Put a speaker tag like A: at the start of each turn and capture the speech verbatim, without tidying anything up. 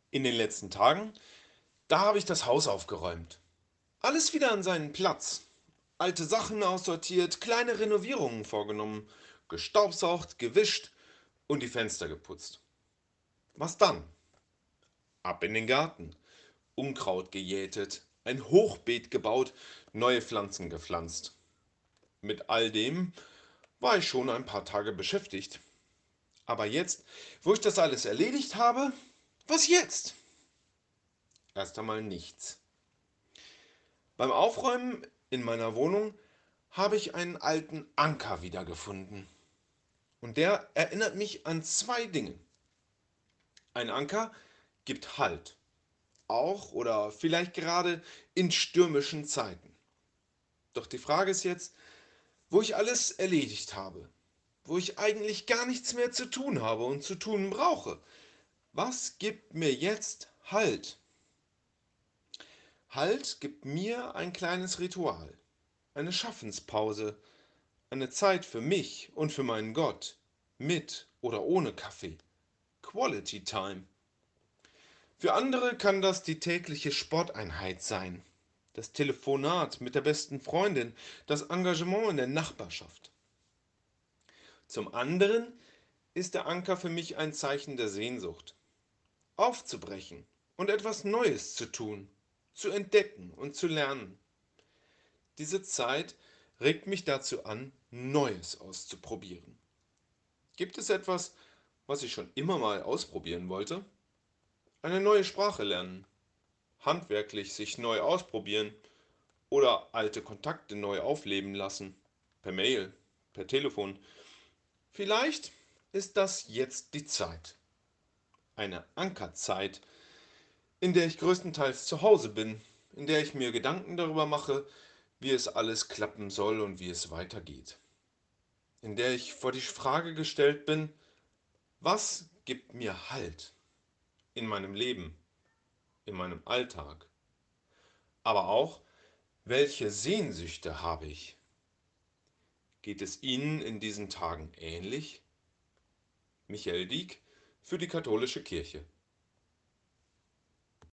A: In den letzten Tagen, da habe ich das Haus aufgeräumt. Alles wieder an seinen Platz. Alte Sachen aussortiert, kleine Renovierungen vorgenommen, gestaubsaugt, gewischt und die Fenster geputzt. Was dann? Ab in den Garten. Unkraut gejätet, ein Hochbeet gebaut, neue Pflanzen gepflanzt. Mit all dem war ich schon ein paar Tage beschäftigt. Aber jetzt, wo ich das alles erledigt habe, was jetzt? Erst einmal nichts. Beim Aufräumen in meiner Wohnung habe ich einen alten Anker wiedergefunden. Und der erinnert mich an zwei Dinge. Ein Anker gibt Halt, auch oder vielleicht gerade in stürmischen Zeiten. Doch die Frage ist jetzt, wo ich alles erledigt habe, wo ich eigentlich gar nichts mehr zu tun habe und zu tun brauche. Was gibt mir jetzt Halt? Halt gibt mir ein kleines Ritual, eine Schaffenspause, eine Zeit für mich und für meinen Gott, mit oder ohne Kaffee. Quality Time. Für andere kann das die tägliche Sporteinheit sein, das Telefonat mit der besten Freundin, das Engagement in der Nachbarschaft. Zum anderen ist der Anker für mich ein Zeichen der Sehnsucht, aufzubrechen und etwas Neues zu tun, zu entdecken und zu lernen. Diese Zeit regt mich dazu an, Neues auszuprobieren. Gibt es etwas, was ich schon immer mal ausprobieren wollte? Eine neue Sprache lernen, handwerklich sich neu ausprobieren oder alte Kontakte neu aufleben lassen. Per Mail, per Telefon. Vielleicht ist das jetzt die Zeit. Eine Ankerzeit, in der ich größtenteils zu Hause bin, in der ich mir Gedanken darüber mache, wie es alles klappen soll und wie es weitergeht. In der ich vor die Frage gestellt bin, was gibt mir Halt in meinem Leben, in meinem Alltag? Aber auch, welche Sehnsüchte habe ich? Geht es Ihnen in diesen Tagen ähnlich? Michael Dieck für die Katholische Kirche.